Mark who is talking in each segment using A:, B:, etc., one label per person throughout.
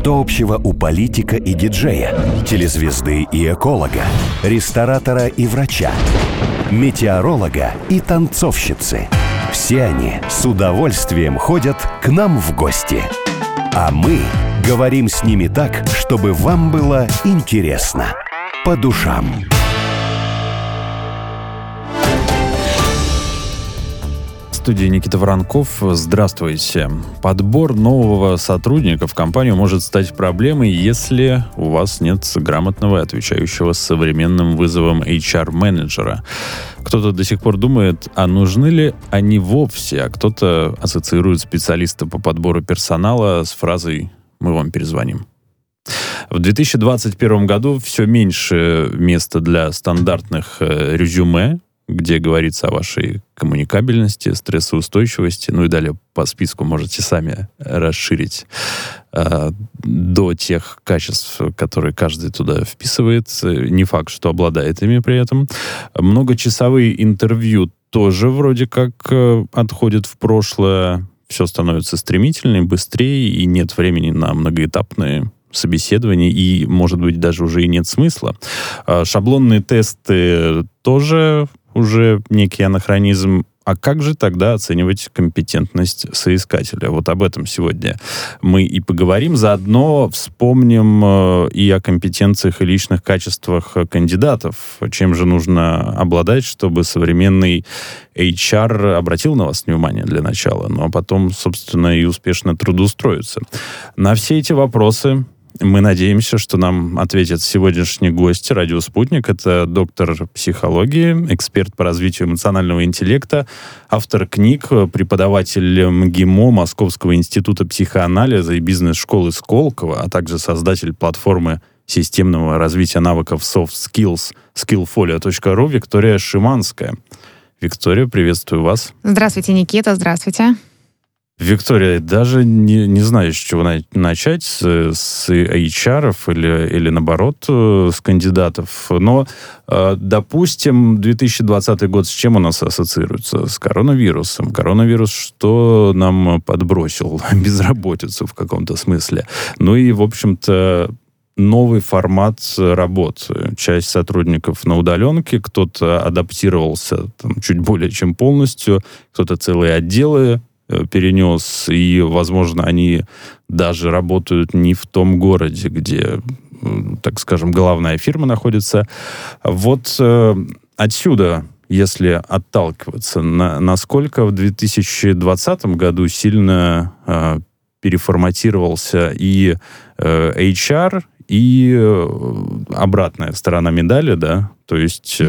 A: Что общего у политика и диджея, телезвезды и эколога, ресторатора и врача, метеоролога и танцовщицы? Все они с удовольствием ходят к нам в гости. А мы говорим с ними так, чтобы вам было интересно. По душам.
B: В студии Никита Воронков. Здравствуйте. Подбор нового сотрудника в компанию может стать проблемой, если у вас нет грамотного, отвечающего современным вызовам HR-менеджера. Кто-то до сих пор думает, а нужны ли они вовсе, а кто-то ассоциирует специалиста по подбору персонала с фразой «мы вам перезвоним». В 2021 году все меньше места для стандартных резюме, где говорится о вашей коммуникабельности, стрессоустойчивости, ну и далее по списку можете сами расширить до тех качеств, которые каждый туда вписывает. Не факт, что обладает ими при этом. Многочасовые интервью тоже вроде как отходят в прошлое. Все становится стремительнее, быстрее, и нет времени на многоэтапные собеседования, и, может быть, даже уже и нет смысла. Шаблонные тесты тоже уже некий анахронизм. А как же тогда оценивать компетентность соискателя? Вот об этом сегодня мы и поговорим. Заодно вспомним и о компетенциях и личных качествах кандидатов. Чем же нужно обладать, чтобы современный HR обратил на вас внимание для начала, ну а потом, собственно, и успешно трудоустроиться. На все эти вопросы мы надеемся, что нам ответит сегодняшний гость «Радио Спутник». Это доктор психологии, эксперт по развитию эмоционального интеллекта, автор книг, преподаватель МГИМО Московского института психоанализа и бизнес-школы Сколково, а также создатель платформы системного развития навыков Soft Skills skillfolio.ru Виктория Шиманская. Виктория, приветствую вас.
C: Здравствуйте, Никита, здравствуйте.
B: Виктория, даже не знаю, с чего начать, с HR-ов или наоборот, с кандидатов. Но, допустим, 2020 год с чем у нас ассоциируется? С коронавирусом. Коронавирус что нам подбросил? Безработицу в каком-то смысле. Ну и, в общем-то, новый формат работы. Часть сотрудников на удаленке, кто-то адаптировался чуть более чем полностью, кто-то целые отделы перенес, и, возможно, они даже работают не в том городе, где, так скажем, главная фирма находится. Вот отсюда, если отталкиваться, насколько в 2020 году сильно переформатировался и HR, и обратная сторона медали, да, то есть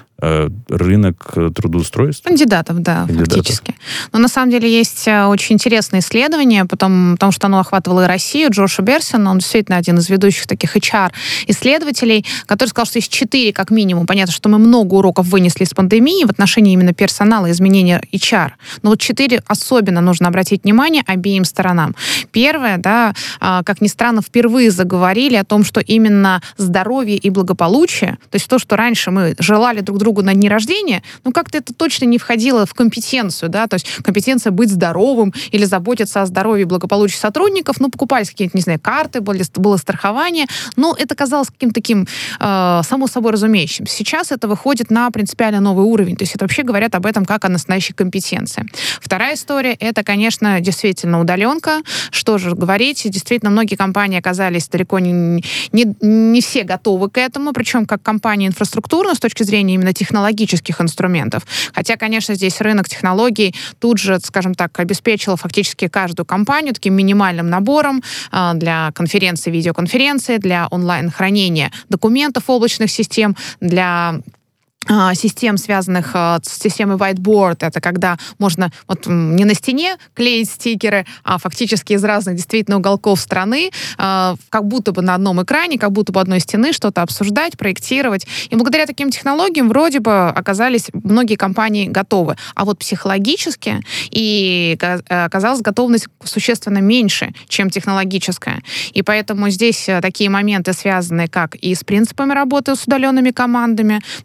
B: рынок трудоустройства?
C: Кандидатов, да, фактически. Но на самом деле есть очень интересное исследование, потому что оно охватывало и Россию. Джоша Берсин, он действительно один из ведущих таких HR-исследователей, который сказал, что есть 4 как минимум. Понятно, что мы много уроков вынесли из пандемии в отношении именно персонала и изменения HR. Но вот 4 особенно нужно обратить внимание обеим сторонам. Первое, да, как ни странно, впервые заговорили о том, что именно здоровье и благополучие, то есть то, что раньше мы желали друг другу на дни рождения, но как-то это точно не входило в компетенцию, да, то есть компетенция быть здоровым или заботиться о здоровье и благополучии сотрудников, ну, покупались какие-то, не знаю, карты, было страхование, но это казалось каким-то таким само собой разумеющим. Сейчас это выходит на принципиально новый уровень, то есть это вообще говорят об этом как о настоящей компетенции. Вторая история, это, конечно, действительно удаленка. Что же говорить, действительно, многие компании оказались далеко не все готовы к этому, причем как компании инфраструктурно, с точки зрения именно технологических инструментов. Хотя, конечно, здесь рынок технологий тут же, скажем так, обеспечил фактически каждую компанию таким минимальным набором для конференций, видеоконференций, для онлайн-хранения документов облачных систем, для систем, связанных с системой whiteboard. Это когда можно вот не на стене клеить стикеры, а фактически из разных действительно уголков страны, как будто бы на одном экране, как будто бы одной стены что-то обсуждать, проектировать. И благодаря таким технологиям вроде бы оказались многие компании готовы. А вот психологически и оказалась готовность существенно меньше, чем технологическая. И поэтому здесь такие моменты связаны как и с принципами работы с удаленными командами, например,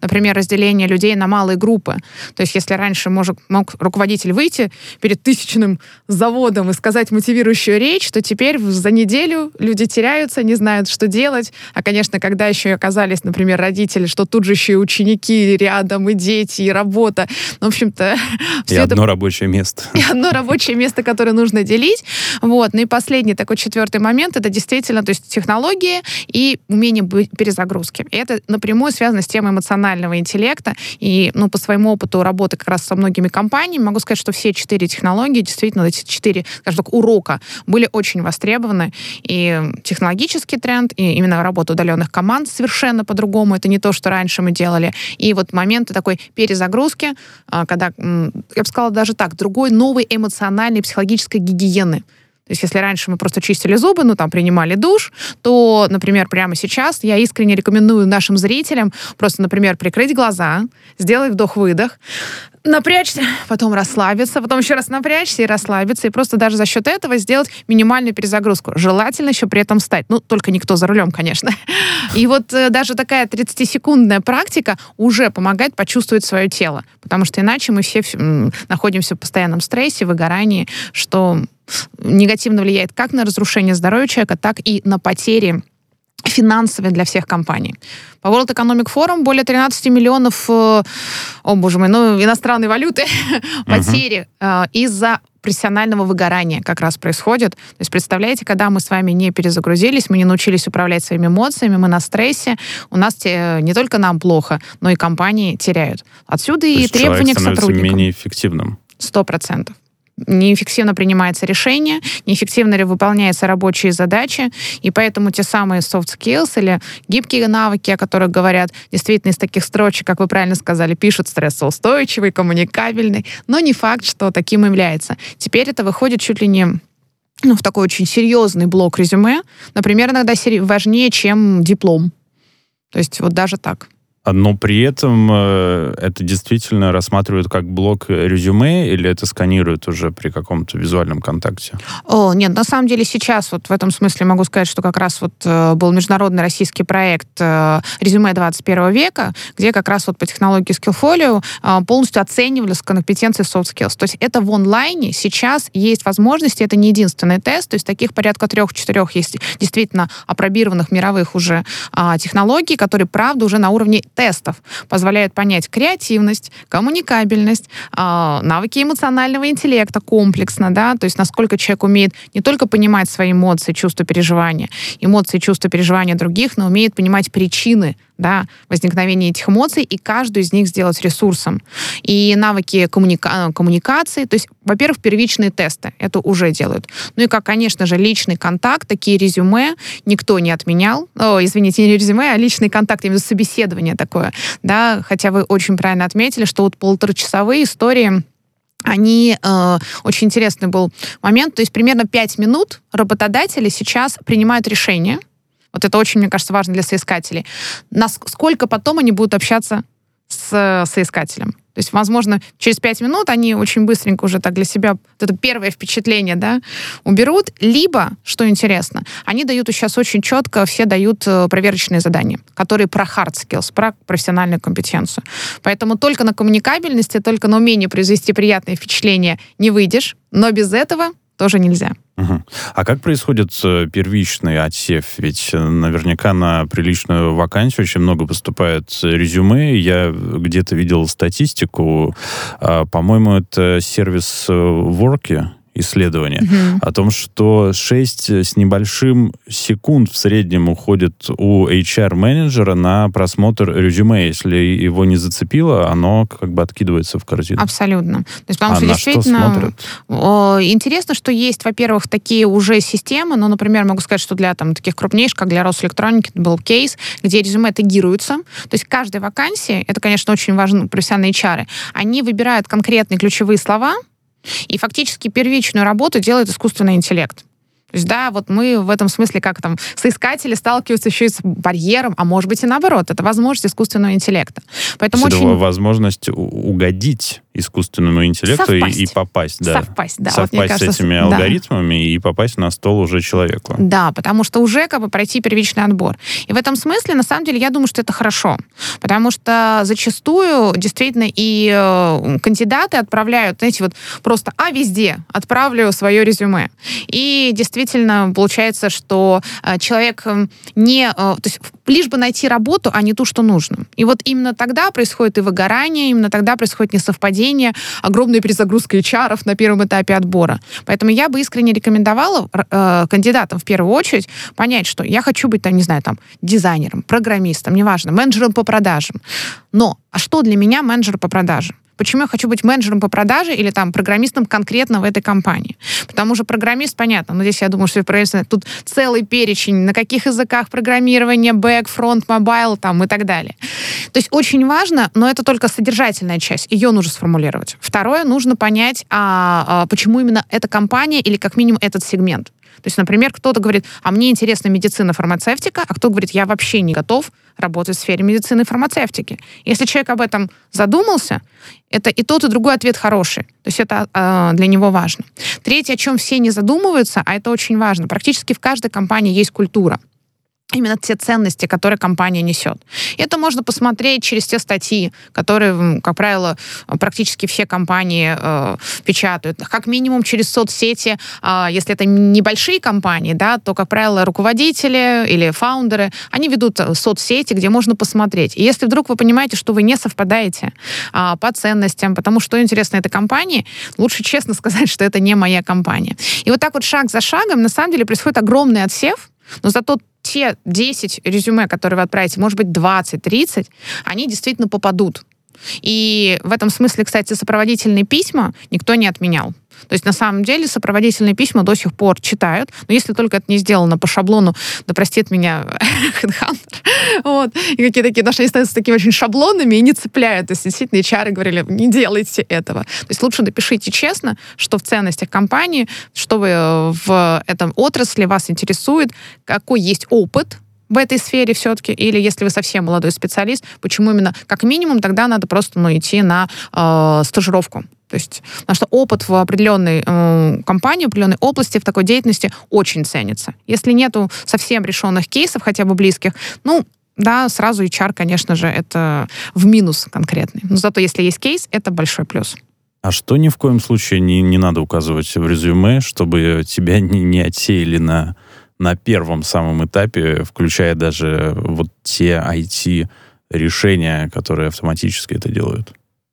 C: разделение людей на малые группы. То есть если раньше мог руководитель выйти перед тысячным заводом и сказать мотивирующую речь, то теперь за неделю люди теряются, не знают, что делать. А, конечно, когда еще и оказались, например, родители, что тут же еще и ученики рядом, и дети, и работа. В общем-то...
B: И одно рабочее место.
C: И одно рабочее место, которое нужно делить. Вот. Ну и последний такой четвертый момент, это действительно, то есть технологии и умение перезагрузки. И это напрямую связано с темой эмоционального интеллекта. И по своему опыту работы как раз со многими компаниями могу сказать, что все 4 технологии, действительно, эти 4, скажем так, урока были очень востребованы. И технологический тренд, и именно работа удаленных команд совершенно по-другому. Это не то, что раньше мы делали. И вот моменты такой перезагрузки, когда, я бы сказала даже так, другой новой эмоциональной психологической гигиены. То есть если раньше мы просто чистили зубы, принимали душ, то, например, прямо сейчас я искренне рекомендую нашим зрителям просто, например, прикрыть глаза, сделать вдох-выдох, напрячься, потом расслабиться, потом еще раз напрячься и расслабиться, и просто даже за счет этого сделать минимальную перезагрузку. Желательно еще при этом встать. Только никто за рулем, конечно. И вот даже такая 30-секундная практика уже помогает почувствовать свое тело, потому что иначе мы все находимся в постоянном стрессе, выгорании, что негативно влияет как на разрушение здоровья человека, так и на потери финансовые для всех компаний. По World Economic Forum более 13 миллионов, иностранной валюты потери из-за профессионального выгорания как раз происходит. То есть, представляете, когда мы с вами не перезагрузились, мы не научились управлять своими эмоциями, мы на стрессе, у нас не только нам плохо, но и компании теряют. Отсюда и требования к сотрудникам.
B: Человек становится менее эффективным.
C: 100%. Неэффективно принимается решение, неэффективно выполняются рабочие задачи, и поэтому те самые soft skills или гибкие навыки, о которых говорят, действительно из таких строчек, как вы правильно сказали, пишут стрессоустойчивый, коммуникабельный, но не факт, что таким является. Теперь это выходит чуть ли не в такой очень серьезный блок резюме, например, иногда важнее, чем диплом. То есть вот даже так.
B: Но при этом это действительно рассматривают как блок резюме или это сканируют уже при каком-то визуальном контакте?
C: Нет, на самом деле сейчас вот в этом смысле могу сказать, что как раз вот был международный российский проект «Резюме 21 века», где как раз вот по технологии Skillfolio полностью оценивались компетенции soft skills. То есть это в онлайне сейчас есть возможности, это не единственный тест, то есть таких порядка 3-4 есть действительно апробированных мировых уже технологий, которые, правда, уже на уровне тестов позволяют понять креативность, коммуникабельность, навыки эмоционального интеллекта комплексно, да, то есть насколько человек умеет не только понимать свои эмоции, чувства, переживания, чувства, переживания других, но умеет понимать причины, да, возникновения этих эмоций и каждую из них сделать ресурсом. И навыки коммуникации, то есть, во-первых, первичные тесты, это уже делают. Ну и, как, конечно же, личный контакт, такие резюме никто не отменял. Извините, не резюме, а личный контакт, именно собеседование такое, да, хотя вы очень правильно отметили, что вот 1,5-часовые истории, они, очень интересный был момент, то есть примерно 5 минут работодатели сейчас принимают решение. Вот это очень, мне кажется, важно для соискателей. Насколько потом они будут общаться с соискателем. То есть, возможно, через 5 минут они очень быстренько уже так для себя вот это первое впечатление, да, уберут. Либо, что интересно, они дают сейчас очень четко, все дают проверочные задания, которые про hard skills, про профессиональную компетенцию. Поэтому только на коммуникабельности, только на умении произвести приятное впечатление не выйдешь, но без этого тоже нельзя.
B: Угу. А как происходит первичный отсев? Ведь наверняка на приличную вакансию очень много поступает резюме. Я где-то видел статистику, по-моему, это сервис Worky, исследование, о том, что 6 с небольшим секунд в среднем уходит у HR-менеджера на просмотр резюме. Если его не зацепило, оно как бы откидывается в корзину.
C: Абсолютно. То есть, потому что действительно интересно, что есть, во-первых, такие уже системы, например, могу сказать, что для таких крупнейших, как для Росэлектроники, был кейс, где резюме тегируются. То есть каждой вакансии, это, конечно, очень важно, профессиональные HR, они выбирают конкретные ключевые слова, и фактически первичную работу делает искусственный интеллект. То есть, да, вот мы в этом смысле, как соискатели сталкиваются еще и с барьером, а может быть и наоборот. Это возможность искусственного интеллекта. Поэтому
B: это возможность угодить искусственному интеллекту и попасть, да.
C: Совпасть, да.
B: Совпасть,
C: вот, мне кажется,
B: с этими алгоритмами и попасть на стол уже человеку.
C: Да, потому что уже пройти первичный отбор. И в этом смысле, на самом деле, я думаю, что это хорошо. Потому что зачастую действительно и кандидаты отправляют, знаете, просто везде отправлю свое резюме. И действительно получается, что человек то есть лишь бы найти работу, а не ту, что нужно. И вот именно тогда происходит и выгорание, именно тогда происходит несовпадение, огромная перезагрузка HR на первом этапе отбора. Поэтому я бы искренне рекомендовала кандидатам в первую очередь понять, что я хочу быть, дизайнером, программистом, неважно, менеджером по продажам. Но, что для меня менеджер по продажам? Почему я хочу быть менеджером по продаже или программистом конкретно в этой компании? Потому что программист, понятно, но здесь я думаю, что тут целый перечень, на каких языках программирования, бэк, фронт, мобайл и так далее. То есть очень важно, но это только содержательная часть, ее нужно сформулировать. Второе, нужно понять, почему именно эта компания или как минимум этот сегмент. То есть, например, кто-то говорит, мне интересна медицина, фармацевтика, а кто говорит, я вообще не готов работать в сфере медицины и фармацевтики. Если человек об этом задумался, это и тот, и другой ответ хороший. То есть это для него важно. Третье, о чем все не задумываются, а это очень важно. Практически в каждой компании есть культура. Именно те ценности, которые компания несет. Это можно посмотреть через те статьи, которые, как правило, практически все компании печатают. Как минимум через соцсети, если это небольшие компании, да, то, как правило, руководители или фаундеры, они ведут соцсети, где можно посмотреть. И если вдруг вы понимаете, что вы не совпадаете по ценностям, потому что интересно этой компании, лучше честно сказать, что это не моя компания. И вот так шаг за шагом, на самом деле, происходит огромный отсев, но зато те 10 резюме, которые вы отправите, может быть, 20-30, они действительно попадут. И в этом смысле, кстати, сопроводительные письма никто не отменял. То есть, на самом деле, сопроводительные письма до сих пор читают, но если только это не сделано по шаблону, да простит меня HeadHunter, и какие-то такие, потому что они становятся такими очень шаблонными и не цепляют. То есть, действительно, HR говорили, не делайте этого. То есть, лучше напишите честно, что в ценностях компании, что вы в этом отрасли вас интересует, какой есть опыт в этой сфере все-таки, или если вы совсем молодой специалист, почему именно, как минимум, тогда надо просто идти на стажировку. То есть, потому что опыт в определенной компании, в определенной области, в такой деятельности очень ценится. Если нету совсем решенных кейсов, хотя бы близких, сразу HR, конечно же, это в минус конкретный. Но зато если есть кейс, это большой плюс.
B: А что ни в коем случае не надо указывать в резюме, чтобы тебя не отсеяли на первом самом этапе, включая даже те IT-решения, которые автоматически это делают?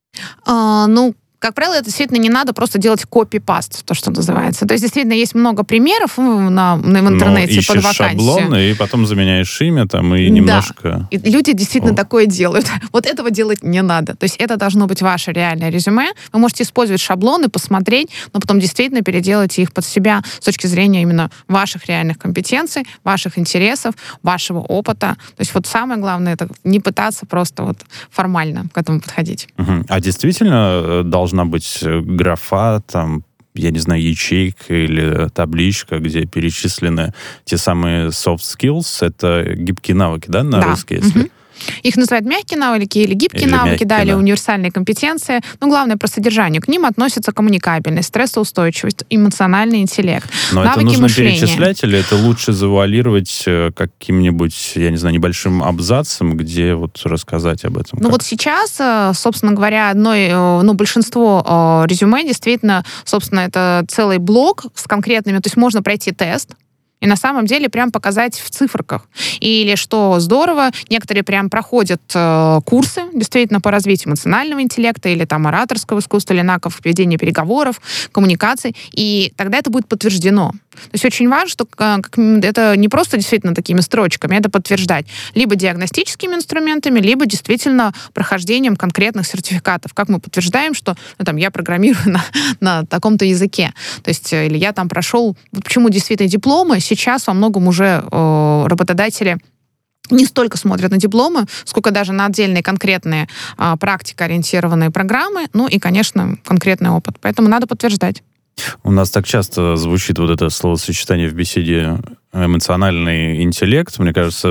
C: Как правило, это действительно не надо просто делать копи-паст, то, что называется. То есть, действительно, есть много примеров в интернете под вакансию.
B: Шаблоны, и потом заменяешь имя и немножко...
C: Да. И люди действительно такое делают. Вот этого делать не надо. То есть, это должно быть ваше реальное резюме. Вы можете использовать шаблоны, посмотреть, но потом действительно переделать их под себя с точки зрения именно ваших реальных компетенций, ваших интересов, вашего опыта. То есть, самое главное, это не пытаться просто формально к этому подходить.
B: Угу. А действительно должна быть графа, я не знаю, ячейка или табличка, где перечислены те самые soft skills, это гибкие навыки, да, на русский, если...
C: Угу. Их называют мягкие навыки или гибкие навыки, или универсальные компетенции. Но главное про содержание. К ним относятся коммуникабельность, стрессоустойчивость, эмоциональный интеллект,
B: но
C: навыки
B: это нужно
C: мышления.
B: Перечислять, или это лучше завуалировать каким-нибудь, я не знаю, небольшим абзацем, где рассказать об этом?
C: Сейчас, собственно говоря, большинство резюме действительно, собственно, это целый блок с конкретными, то есть можно пройти тест, и на самом деле прям показать в циферках. Или, что здорово, некоторые прям проходят курсы, действительно, по развитию эмоционального интеллекта или ораторского искусства, или навыков ведения переговоров, коммуникаций, и тогда это будет подтверждено. То есть очень важно, что это не просто действительно такими строчками, это подтверждать либо диагностическими инструментами, либо действительно прохождением конкретных сертификатов. Как мы подтверждаем, что я программирую на таком-то языке. То есть, или я прошел... Почему действительно дипломы? Сейчас во многом уже работодатели не столько смотрят на дипломы, сколько даже на отдельные конкретные практикоориентированные программы, и, конечно, конкретный опыт. Поэтому надо подтверждать.
B: У нас так часто звучит это словосочетание в беседе эмоциональный интеллект. Мне кажется,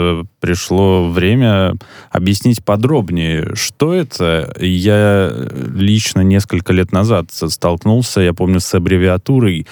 B: пришло время объяснить подробнее, что это. Я лично несколько лет назад столкнулся, я помню, с аббревиатурой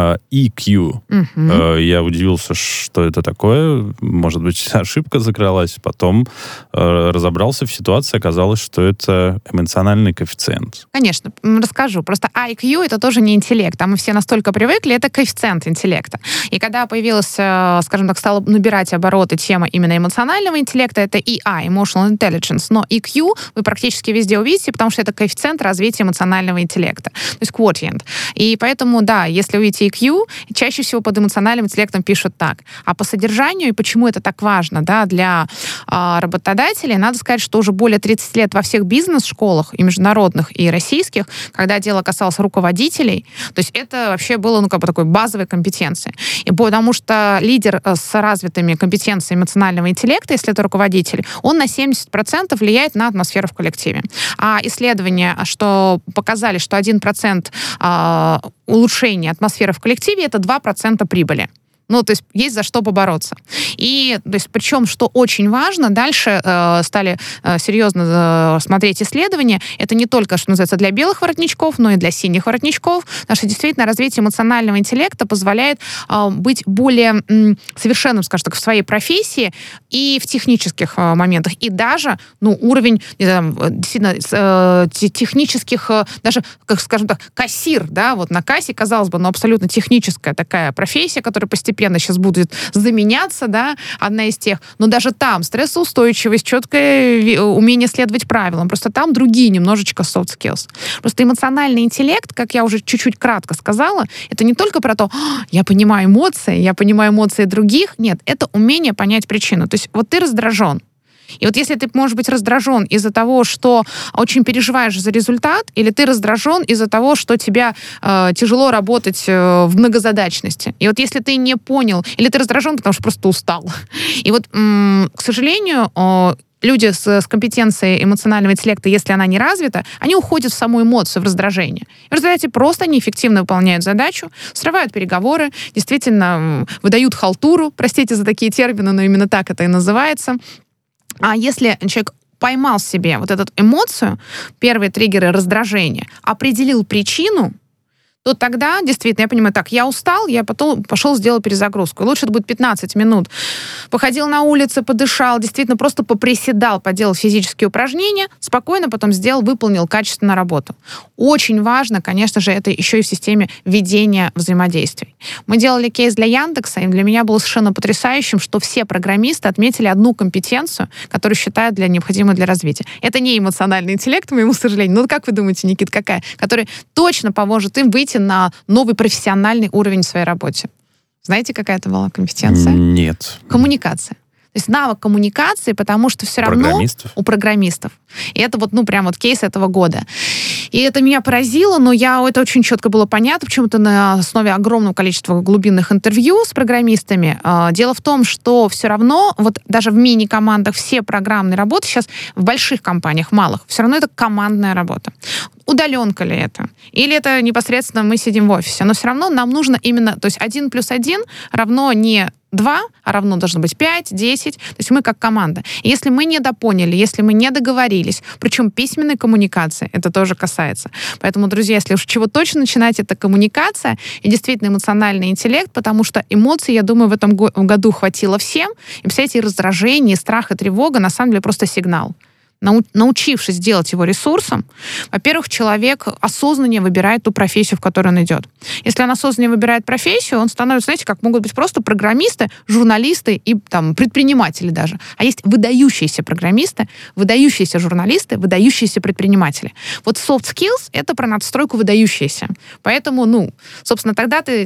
B: EQ. Я удивился, что это такое. Может быть, ошибка закралась. Потом разобрался в ситуации, оказалось, что это эмоциональный коэффициент.
C: Конечно, расскажу. Просто IQ — это тоже не интеллект. А мы все настолько привыкли, это коэффициент интеллекта. И когда появилась, скажем так, стала набирать обороты тема именно эмоционального интеллекта, это EI, Emotional Intelligence. Но EQ вы практически везде увидите, потому что это коэффициент развития эмоционального интеллекта. То есть quotient. И поэтому, да, если увидите EQ, чаще всего под эмоциональным интеллектом пишут так. А по содержанию, и почему это так важно, да, для работодателей, надо сказать, что уже более 30 лет во всех бизнес-школах, и международных, и российских, когда дело касалось руководителей, то есть это вообще было, как бы такой базовой компетенцией. И потому что лидер с развитыми компетенциями эмоционального интеллекта, если это руководитель, он на 70% влияет на атмосферу в коллективе. А исследования, что показали, что 1% улучшения атмосферы в коллективе — это 2% прибыли. Ну, то есть за что побороться. И, то есть, причем, что очень важно, дальше стали серьезно смотреть исследования. Это не только, что называется, для белых воротничков, но и для синих воротничков. Потому что действительно развитие эмоционального интеллекта позволяет быть более совершенным, скажем так, в своей профессии и в технических моментах. И даже, уровень, действительно, технических, даже, как, скажем так, кассир, да, вот на кассе, казалось бы, абсолютно техническая такая профессия, которая постепенно сейчас будет заменяться, да, одна из тех. Но даже там стрессоустойчивость, четкое умение следовать правилам. Просто там другие немножечко soft skills. Просто эмоциональный интеллект, как я уже чуть-чуть кратко сказала, это не только про то, я понимаю эмоции других. Нет, это умение понять причину. То есть вот ты раздражен. И вот если ты можешь быть раздражен из-за того, что очень переживаешь за результат, или ты раздражен из-за того, что тебе тяжело работать в многозадачности. И вот если ты не понял, или ты раздражен, потому что просто устал. И вот, к сожалению, люди с компетенцией эмоционального интеллекта, если она не развита, они уходят в саму эмоцию, в раздражение. И в результате просто неэффективно выполняют задачу, срывают переговоры, действительно выдают халтуру, простите за такие термины, но именно так это и называется. А если человек поймал себе вот эту эмоцию, первые триггеры раздражения, определил причину, то тогда, действительно, я понимаю, так, я устал, я потом пошел, сделал перезагрузку. Лучше это будет 15 минут. Походил на улице, подышал, действительно, просто поприседал, поделал физические упражнения, спокойно потом выполнил качественно работу. Очень важно, конечно же, это еще и в системе ведения взаимодействий. Мы делали кейс для Яндекса, и для меня было совершенно потрясающим, что все программисты отметили одну компетенцию, которую считают необходимой для развития. Это не эмоциональный интеллект, к моему сожалению. Ну, как вы думаете, Никит, какая? Который точно поможет им выйти на новый профессиональный уровень в своей работе. Знаете, какая это была компетенция?
B: Нет.
C: Коммуникация. То есть навык коммуникации, потому что все равно у программистов. И это прям кейс этого года. И это меня поразило, но это очень четко было понятно, почему-то на основе огромного количества глубинных интервью с программистами. Дело в том, что все равно, даже в мини-командах все программные работы сейчас в больших компаниях, малых, все равно это командная работа. Удаленка ли это? Или это непосредственно мы сидим в офисе? Но все равно нам нужно именно, то есть 1 + 1 равно не 2, а равно должно быть 5, 10. То есть мы как команда. И если мы недопоняли, если мы не договорились, причем письменной коммуникации, это тоже касается. Поэтому, друзья, если уж чего точно начинать, это коммуникация и действительно эмоциональный интеллект, потому что эмоций, я думаю, в этом году хватило всем. И, представляете, раздражение, страх и тревога на самом деле просто сигнал. Научившись делать его ресурсом, во-первых, человек осознаннее выбирает ту профессию, в которую он идет. Если он осознаннее выбирает профессию, он становится, знаете, как могут быть просто программисты, журналисты и предприниматели даже. А есть выдающиеся программисты, выдающиеся журналисты, выдающиеся предприниматели. Вот soft skills — это про надстройку выдающиеся. Поэтому, собственно, тогда ты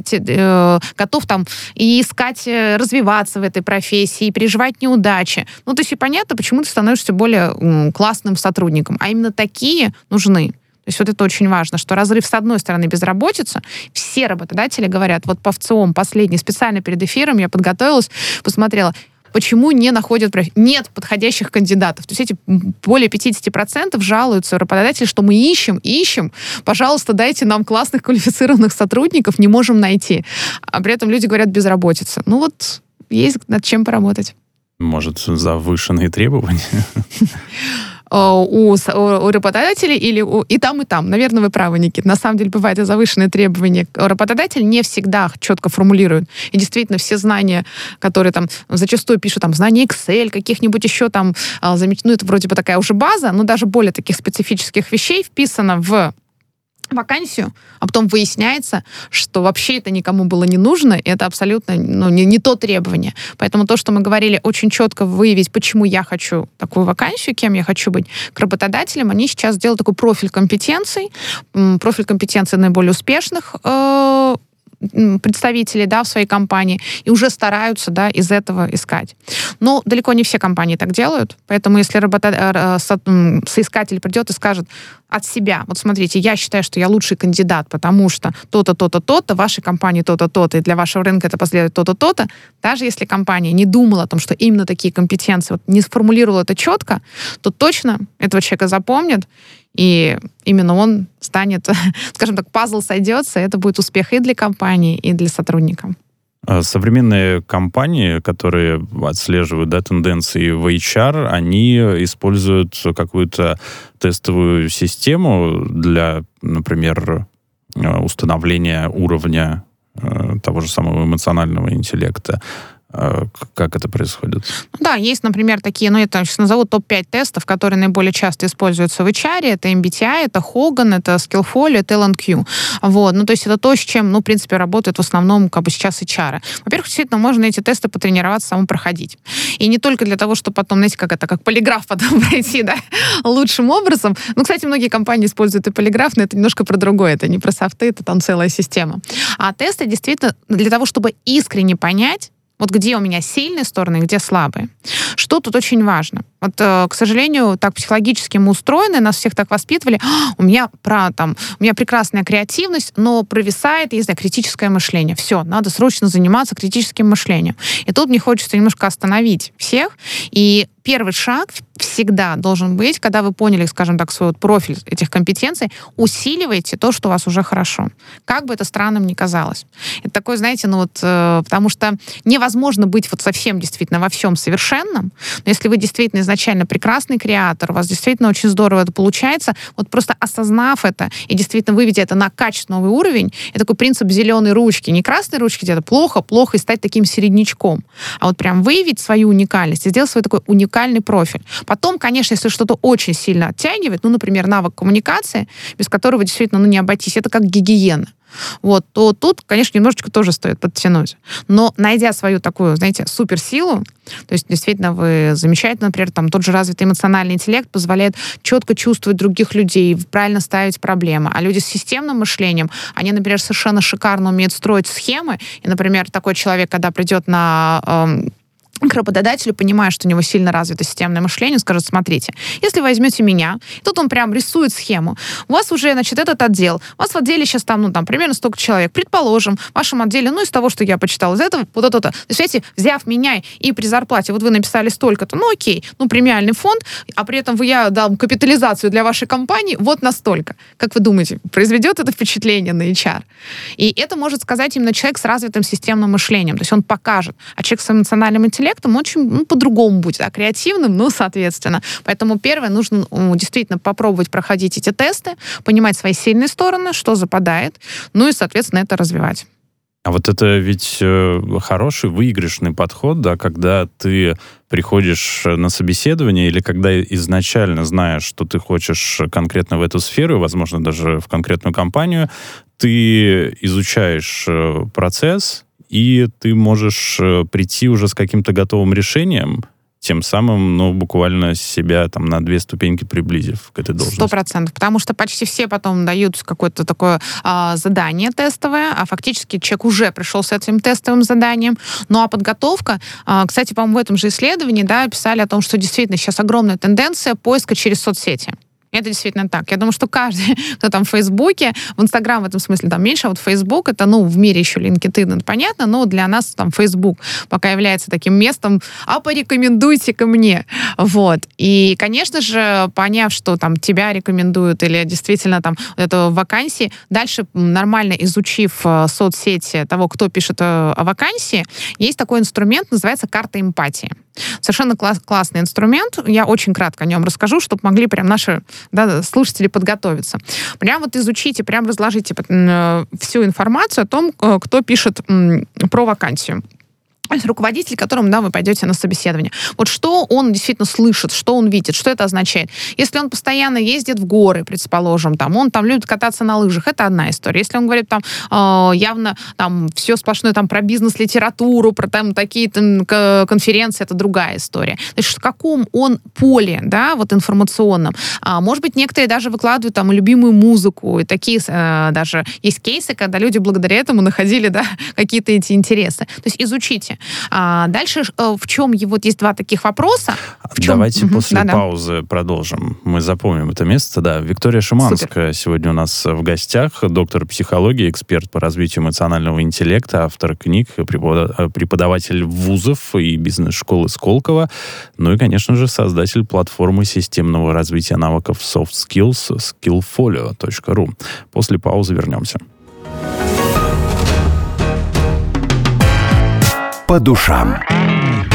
C: готов и искать, развиваться в этой профессии, и переживать неудачи. То есть и понятно, почему ты становишься более классным сотрудником. А именно такие нужны. То есть это очень важно, что разрыв, с одной стороны, безработица. Все работодатели говорят, по ВЦИОМ последний, специально перед эфиром я подготовилась, посмотрела, почему не находят... Нет подходящих кандидатов. То есть эти более 50% жалуются работодатели, что мы ищем, пожалуйста, дайте нам классных квалифицированных сотрудников, не можем найти. А при этом люди говорят безработица. Есть над чем поработать.
B: Может, завышенные требования?
C: У работодателей или и там. Наверное, вы правы, Никит. На самом деле, бывают и завышенные требования. Работодатель не всегда четко формулирует. И действительно, все знания, которые там зачастую пишут, там, знания Excel, каких-нибудь еще там, это вроде бы такая уже база, но даже более таких специфических вещей вписано в вакансию, а потом выясняется, что вообще это никому было не нужно, и это абсолютно не то требование. Поэтому то, что мы говорили, очень четко выявить, почему я хочу такую вакансию, кем я хочу быть, к работодателям, они сейчас делают такой профиль компетенций наиболее успешных представителей, в своей компании, и уже стараются, из этого искать. Но далеко не все компании так делают, поэтому если соискатель придет и скажет от себя, вот смотрите, я считаю, что я лучший кандидат, потому что то-то, то-то, то-то, в вашей компании то-то, то-то, и для вашего рынка это последует то-то, то-то, даже если компания не думала о том, что именно такие компетенции, не сформулировала это четко, то точно этого человека запомнят, и именно он станет, скажем так, пазл сойдется, и это будет успех и для компании, и для сотрудников.
B: Современные компании, которые отслеживают тенденции в HR, они используют какую-то тестовую систему для, например, установления уровня того же самого эмоционального интеллекта. Как это происходит?
C: Да, есть, например, такие, я сейчас назову топ-5 тестов, которые наиболее часто используются в HR. Это MBTI, это Hogan, это Skillfolio, это L&Q. То есть это то, с чем, в принципе, работают в основном сейчас HR. Во-первых, действительно, можно эти тесты потренироваться, самому проходить. И не только для того, чтобы потом, как полиграф потом пройти, лучшим образом. Кстати, многие компании используют и полиграф, но это немножко про другое. Это не про софты, это там целая система. А тесты действительно для того, чтобы искренне понять, где у меня сильные стороны, где слабые. Что тут очень важно? К сожалению, так психологически мы устроены, нас всех так воспитывали. У меня прекрасная креативность, но провисает, критическое мышление. Все, надо срочно заниматься критическим мышлением. И тут мне хочется немножко остановить всех. И первый шаг всегда должен быть, когда вы поняли, скажем так, свой профиль этих компетенций, усиливайте то, что у вас уже хорошо. Как бы это странным ни казалось. Это такое, потому что невозможно быть совсем действительно во всем совершенным, но если вы действительно изначально прекрасный креатор, у вас действительно очень здорово это получается, просто осознав это и действительно выведя это на качественный уровень, это такой принцип зеленой ручки, не красной ручки, где-то плохо, и стать таким середнячком, а прям выявить свою уникальность и сделать свой такой уникальный профиль. Потом, конечно, если что-то очень сильно оттягивает, например, навык коммуникации, без которого действительно не обойтись, это как гигиена. То тут, конечно, немножечко тоже стоит подтянуть. Но найдя свою такую, суперсилу, то есть действительно вы замечаете, например, тот же развитый эмоциональный интеллект позволяет четко чувствовать других людей, правильно ставить проблемы. А люди с системным мышлением, они, например, совершенно шикарно умеют строить схемы. И, например, такой человек, когда придет к работодателю, понимая, что у него сильно развито системное мышление, скажет: смотрите, если возьмете меня, тут он прям рисует схему, у вас уже, этот отдел, у вас в отделе сейчас примерно столько человек, предположим, в вашем отделе, из того, что я почитала, из этого, то-то. То есть, видите, взяв меня и при зарплате, вы написали столько-то, окей, премиальный фонд, а при этом я дам капитализацию для вашей компании настолько. Как вы думаете, произведет это впечатление на HR? И это может сказать именно человек с развитым системным мышлением, то есть он покажет, а человек с эмоциональным интеллектом очень по-другому будет, креативным, соответственно. Поэтому первое, нужно действительно попробовать проходить эти тесты, понимать свои сильные стороны, что западает, и, соответственно, это развивать.
B: А это ведь хороший выигрышный подход, когда ты приходишь на собеседование или когда изначально знаешь, что ты хочешь конкретно в эту сферу, возможно, даже в конкретную компанию, ты изучаешь процесс, и ты можешь прийти уже с каким-то готовым решением, тем самым, буквально себя на 2 ступеньки приблизив к этой должности.
C: 100%. Потому что почти все потом дают какое-то такое задание тестовое, а фактически человек уже пришел с этим тестовым заданием. А подготовка, кстати, по-моему, в этом же исследовании, писали о том, что действительно сейчас огромная тенденция поиска через соцсети. Это действительно так. Я думаю, что каждый, кто там в Фейсбуке, в Инстаграм в этом смысле там меньше, а вот Фейсбук, это, в мире еще LinkedIn, это понятно, но для нас там Фейсбук пока является таким местом, порекомендуйте ко мне. Вот. И, конечно же, поняв, что там тебя рекомендуют или действительно там эту вакансии, дальше нормально изучив соцсети того, кто пишет о вакансии, есть такой инструмент, называется карта эмпатии. Совершенно классный инструмент. Я очень кратко о нем расскажу, чтобы могли прям наши слушатели подготовиться. Прям вот изучите, прям разложите всю информацию о том, кто пишет про вакансию. То есть руководитель, которому, вы пойдете на собеседование. Вот что он действительно слышит, что он видит, что это означает. Если он постоянно ездит в горы, предположим, он там любит кататься на лыжах, это одна история. Если он говорит явно все сплошное про бизнес-литературу, про такие конференции, это другая история. Значит, в каком он поле, информационном. Может быть, некоторые даже выкладывают любимую музыку, и такие даже есть кейсы, когда люди благодаря этому находили, какие-то эти интересы. То есть изучите. Дальше в чем есть два таких вопроса.
B: Давайте после паузы продолжим. Мы запомним это место. Да, Виктория Шиманская сегодня у нас в гостях, доктор психологии, эксперт по развитию эмоционального интеллекта, автор книг, преподаватель вузов и бизнес-школы Сколково, и, конечно же, создатель платформы системного развития навыков Soft Skills skillfolio.ru. После паузы вернемся.
A: По душам.